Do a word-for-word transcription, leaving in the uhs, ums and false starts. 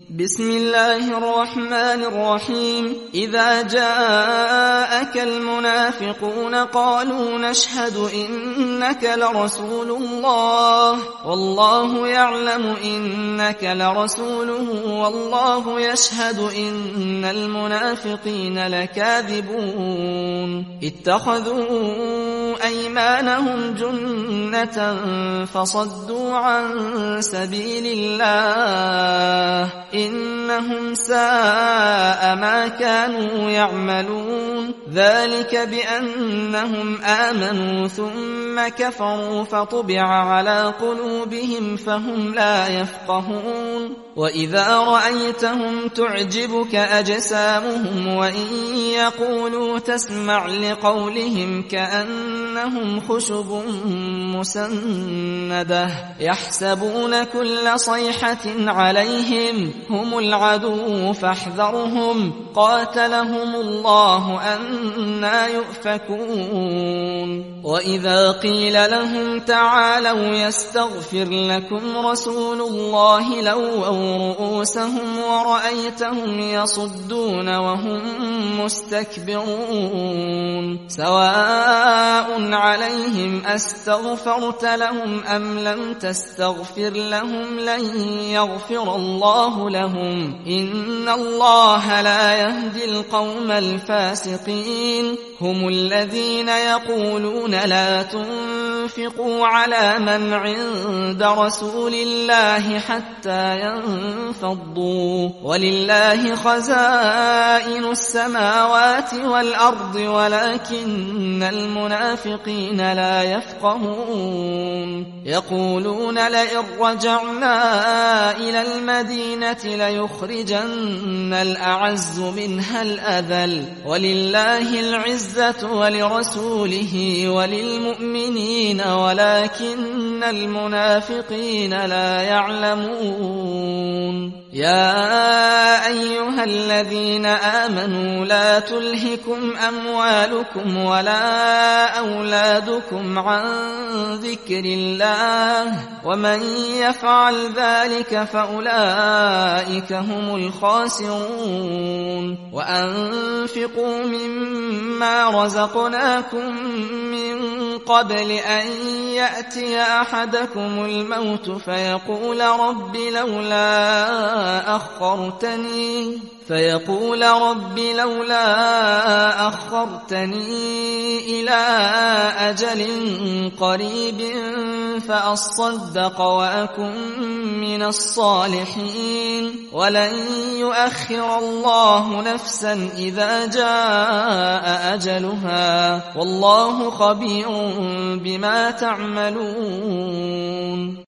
بسم الله الرحمن الرحيم إذا جاءك المنافقون قالوا نشهد إنك لرسول الله والله يعلم إنك لرسوله والله يشهد إن المنافقين لكاذبون اتخذوا أيمانهم جنة فصدوا عن سبيل الله إنهم ساء ما كانوا يعملون ذلك بأنهم آمنوا ثم كفروا فطبع على قلوبهم فهم لا يفقهون وإذا رأيتهم تعجبك أجسامهم وإن يقولوا تسمع لقولهم كأنهم خشب مسندة يحسبون كل صيحة عليهم هم العدو فاحذرهم قاتلهم الله أنى يؤفكون وإذا قيل لهم تعالوا يستغفر لكم رسول الله لووا رؤوسهم ورأيتهم يصدون وهم مستكبرون سواء عليهم أستغفرت لهم أم لم تستغفر لهم لن يغفر الله لهم إن الله لا يهدي القوم الفاسقين هم الذين يقولون لا تنفقوا على من عند رسول الله حتى ينفضوا ولله خزائن السماوات والأرض ولكن المنافقين لا يفقهون يقولون لئن رجعنا إلى المدينة ليخرجن الأعز منها الأذل ولله العزة ولرسوله وللمؤمنين ولكن المنافقين لا يعلمون يا أيها الذين آمنوا لا تلهكم أموالكم ولا أولادكم عن ذكر الله ومن يفعل ذلك فأولئك هم الخاسرون وأنفقوا مما رزقناكم من قبل أن يأتي أحدكم الموت فيقول رب لولا أخرتني فيقول رب لولا أخرتني إلى أجل قريب فأصدق وأكن من الصالحين ولن يؤخر الله نفسا إذا جاء أجلها والله خبير بما تعملون